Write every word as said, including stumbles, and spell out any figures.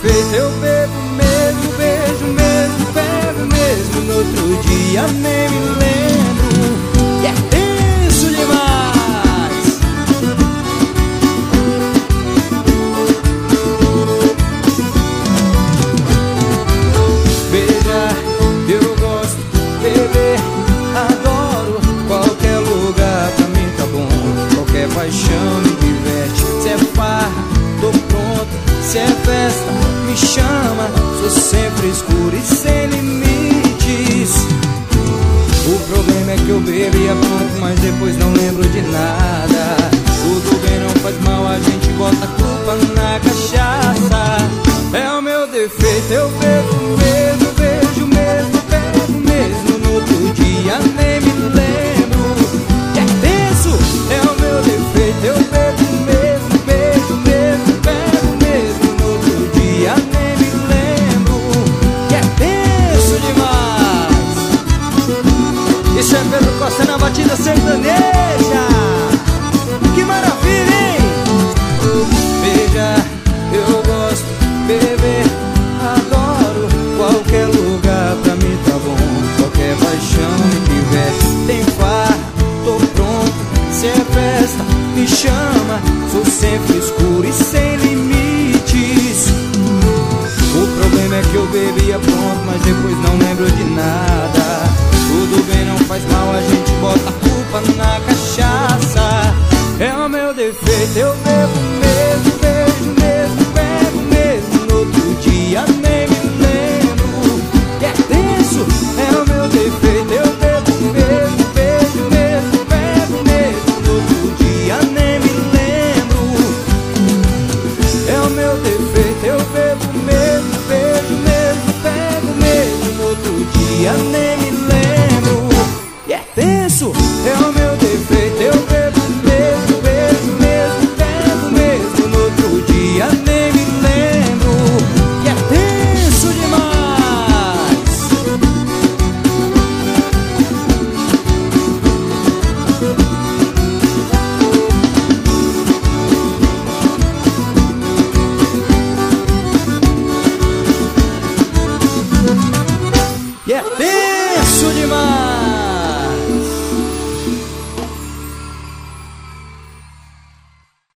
defeito. Eu bebo mesmo, beijo mesmo, bebo mesmo. No outro dia nem me lembro, que é tenso demais. Beijar, eu gosto, beber, adoro. Qualquer lugar pra mim tá bom, qualquer paixão me diverte. Se é farra, tô pronto, se é festa, me chama. Sou sempre escuro e sem limites. O problema é que eu bebo e é pronto, mas depois não lembro de nada. Tudo bem, não faz mal, a gente bota a culpa na cachaça. É o meu defeito, eu bebo mesmo, beijo mesmo, bebo mesmo. No outro dia nem me lembro, que é tenso. É o meu defeito, eu bebo mesmo, beijo mesmo, bebo mesmo. No outro dia nem me lembro, que é tenso demais. Isso é Pedro Costa na batida sertaneja. Que maravilha, hein? Beijar, eu gosto, beber, adoro. Qualquer lugar pra mim tá bom, qualquer paixão me diverte. Tem farra, tô pronto, se é festa, me chama. Sou sempre escuro e sem limites. O problema é que eu bebia pronto, mas depois não lembro de nada. Tudo bem, não faz mal, a gente bota a culpa na cachaça.